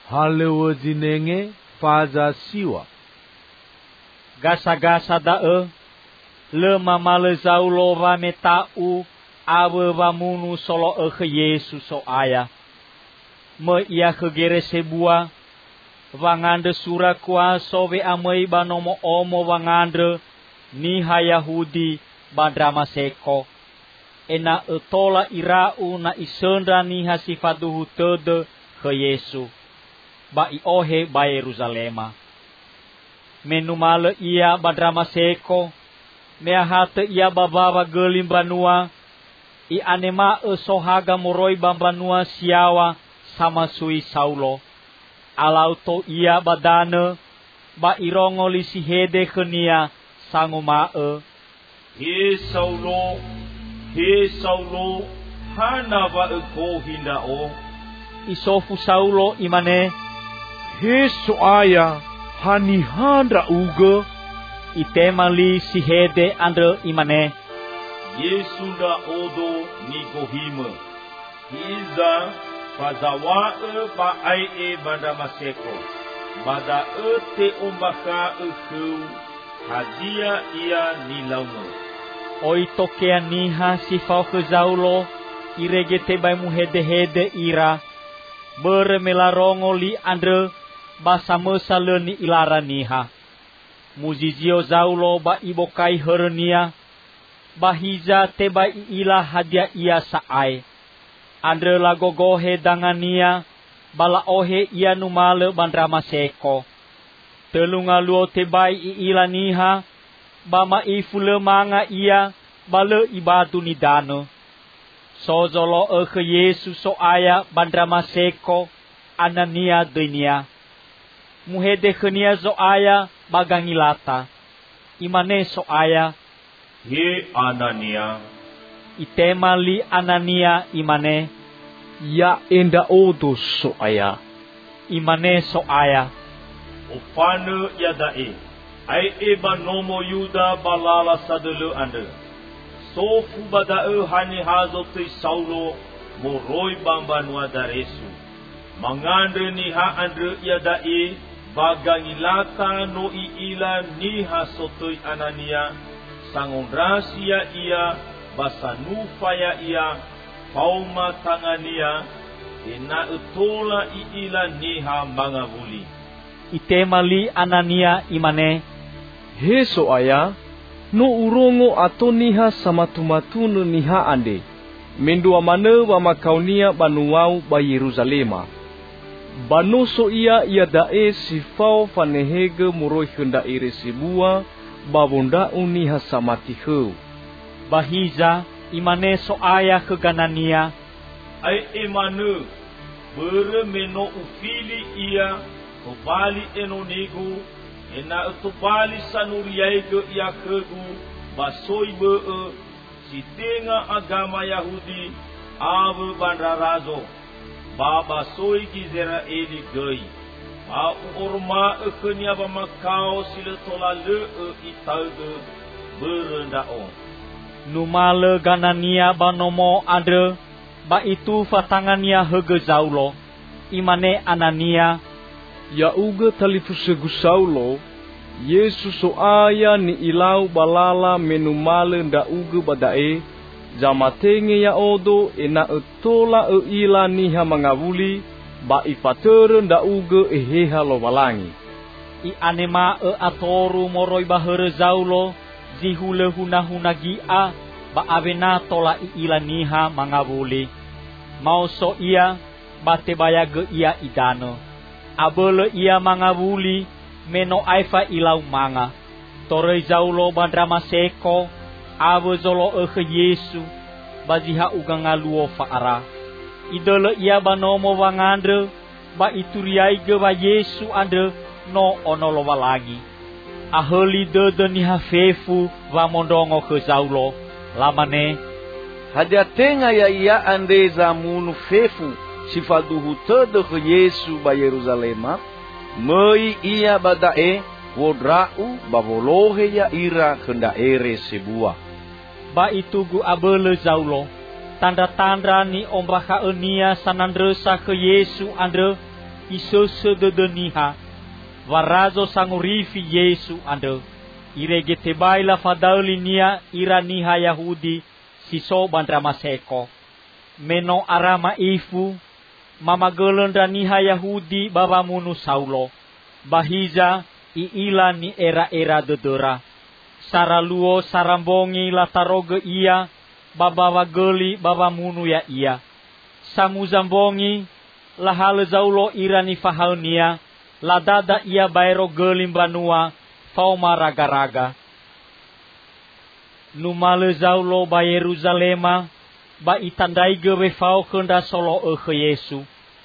halewa jinenge faza siwa. Gasa-gasa dae, le mamale zaulo va metau awe va munu solo ke Yesus so aya. Me ia ke gere sebua, vangande sura kuaso ve amei banomo omo vangandre, niha Yahudi badrama seko. Ena etola irau na isendra niha sifaduhu tede ke Yesu. Ba iohe ba Yerusalema. Menumale ia badrama seko. Meahate ia babawa gelim banua. I anema sohaga moroi bambanua siawa sama sui Saulo. Alauto ia badane. Ba irongo lisi hede kenia sangumae. He Saulo, hana va eko hinda o. Isofu Saulo imane. He soaya hani handra uga. Itemali si hede andre imane. Yesunda odo ni gohime. Hiza fazawa ba ai banda maseko. Bada te ombaka khu. Hadia ia nilaumo. Oi tokea niha si fau ke Saulo. Iregete bai muhede-hede ira. Bere melarongo li andre. Basa mesa leni ilara niha. Muzizio Saulo ba ibokai hernia. Bahiza te ba ila hadia ia saai. Andre lagogohe dangania. Bala ohe ia numale bandrama seko. Telunga luo te bai ila niha. Bama ifule manga ia. Bale ibadu nidano. Sozolo ke Yesus so aya bandrama seko. Anania dunia. Muhede khenia zo aya bagangilata. Imane so aya. He Anania. Itema li Anania imane. Ya enda odo so aya. Imane so aya. Ofane yadae. Ai eba nomo Yuda balala sadelu ande. Sofu badae hani hazo te Saulo. Moroi bambanua daresu. Mangande niha andre yadae. Bagangilata no iila niha sotoi Anania. Sangon rahasia ia. Basanufaya ia. Pauma tangania. Ena utola iila niha mangavuli. Itemali Anania imane. He so aya. No urongo ato niha samatumatuno niha ande. Mendua mane wa makaunia banuau ba Yerusalema. Banoso ia dae sifau fanehege muroi henda ire sibua. Babonda uniha samatiheu. Bahiza imane so aya ke ganania. Ai emane. Bere meno ufili ia. Tobali enonigu. Ena tobali sanuriaige ia kegu. Basoi bee. Sitenga agama Yahudi. Ave bandarazo. Baba soi gizera eli gei. Ba urma ekenya ba makau sile tola le itauge berenda on. Numale ganania banomo andre. Ba itu fatangania hege Saulo. Imane Anania. Ya uga talifusegu Saulo. Yesus so aya ni ilau balala menumale nda uga badae. Jamatenge ya odo ena etola ila niha mangavuli. Ba ifatere nda uga eheha lo walangi. I anema atoru moroi bahere Saulo. Zihule hunahunagia. Ba avena tola ila niha mangavuli. Mauso ia. Bate bayage ia idano. Abele ia mangavuli. Meno aifa ilau manga. Torei Saulo bandrama seko. Ave zolo ke Yesu. Baziha ugangaluo faara. Idole ia banomo wangandre. Ba ituriaige ba Yesu ande. No onolo walangi. Aheli dede niha fefu. Va mondongo ke Saulo. Lamane. Hadia tenga ya ia ande zamunu fefu. Sifaduhu tede ke Yesu ba Yerusalema. Mei ia badae. Wodrau bavolohe ya ira kenda ere sebua. Ba itugu abele Saulo. Tanda-tanda ni ombaka enia sanandresa ke Yesu andre. isese dedeniha warazo sangurifi Yesu ande irege tebai la fadauli nia iraniha Yahudi siso bandra maseko meno arama ifu mama gelendra niha Yahudi baba munu Saulo bahiza iila ni era dedera saraluo sarambongi lataroge ia baba wageli baba munu ya ia samuzambongi lahale Zaulo irani fahaunia ladada ia bairo gelim banua fauma raga-raga numale Zaulo ba Yerusalema ba itandai gewe fau kenda solo ke Yesu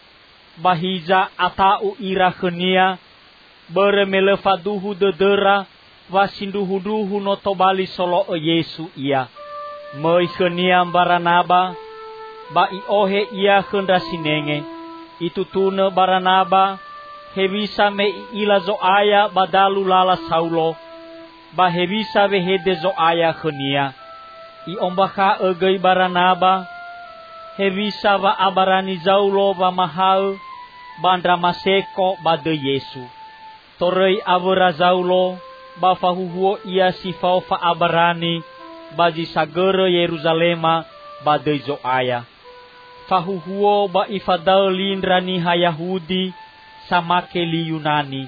bahiza atau ira khenia beremele faduhu dedera wasinduhu no tobali solo Yesu ia moi khenia Baranaba ba iohe ia khenda sinenge itu tune Baranaba hebisa me ila zo aya badalu lala Saulo ba hebisa vehede zo aya khenia i ombaka egei Baranaba hebisa ba abarani Zaulo ba mahal bandra maseko bade Yesu torei avera Zaulo ba fahuhuo ia sifau fa abarani baji sagere Yerusalema bade zo aya fahuhuo ba ifadaulin rani ha Yahudi sama keli Yunani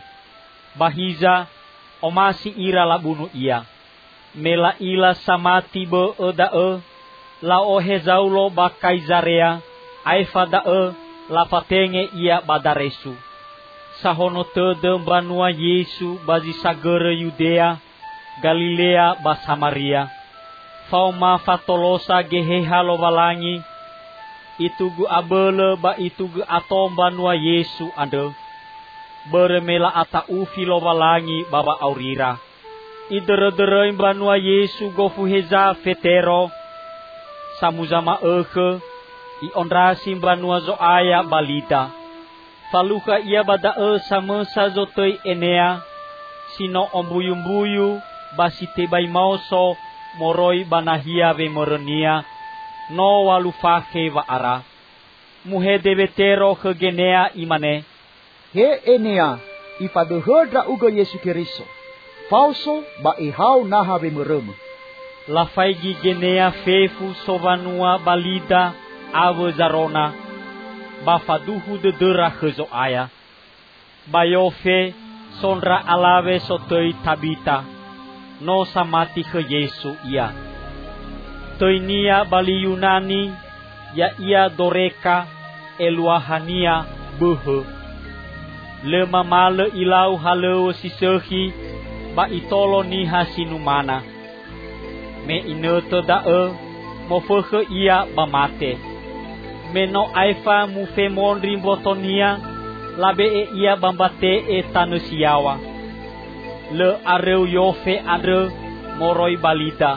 bahiza omasi ira labunu ia mela ila samati be edae la ohe Zaulo ba Kaisarea aifadae la fatenge ia badaresu sahono tede banua Yesu bazi sagere Yudea Galilea ba Samaria fauma fatolosa geheha lo balangi itugu abele ba itugu atom banua Yesu ande beremela ata ufi lo balangi baba aurira idere-dere banua Yesu gofu heza fetero samuzama eke i ondrasi banua zo aya balida faluka ia bada samesa zotoi enea sino ombuyumbuyu basite bai mauso moroi banahia ve morenia no walufake wa ara muhede vetero kegenea imane he enea ipadehedra ugo Yesu Keriso falso ba ihau naha ve meremu la faigi genea fefu sovanua balida ave zarona ba faduhu de dera khezo aya bayofe sonra alave sotoi Tabita no samati ke Yesu ia toinia bali Yunani ya ia Doreka eluahania behe le mamale ilau haleu sisehi ba itolo ni hasinumana me inoto dae mofehe ia bamate meno aifa mufe mondri botonia labe ia bambate tanusiawa le areu yofe andre moroi balida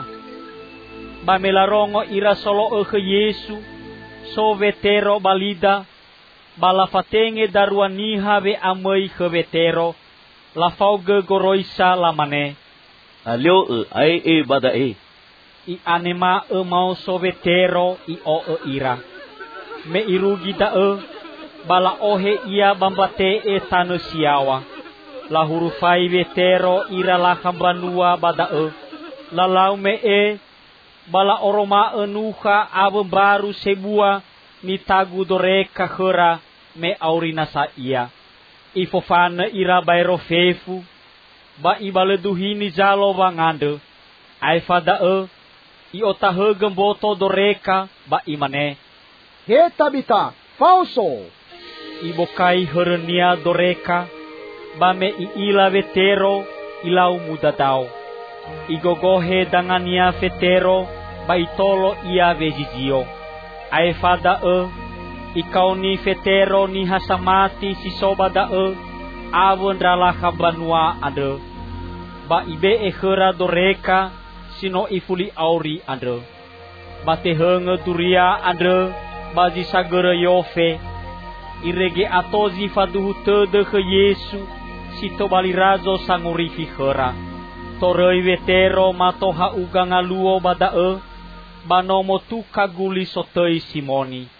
bamelarongo ira solo ke Yesu so vetero balida balafatenge daruaniha ve amei ke vetero la fauge goroisa lamane alio ai badae i anema mau so vetero i o ira me irugi dae bala ohe ia bambate tanusiawa la hurufai vetero ira la kambanua badae lalau me bala oroma enuha ave baru sebua nitagu Doreka khera me aurina sa ia ifofana ira bairo fefu ba ibaleduhini Zalo bangande aifadae i otahe gemboto Doreka ba imane he Tabita falso ibokai herenia Doreka ba me ila vetero ilau mudadao igogohe dangania vetero baitolo ia vejizio aifadae ikauni vetero ni hasamati sisobadae avendra kabanua ade ba ibe ekhera Doreka sino ifuli auri ade batehenge turia ade bazi sagere yofe irege atozi faduhu tede ke Yesu sito balirazo sangurifi khera torei vetero matoha uga ngaluo badae banomo tu kaguli sotei Simoni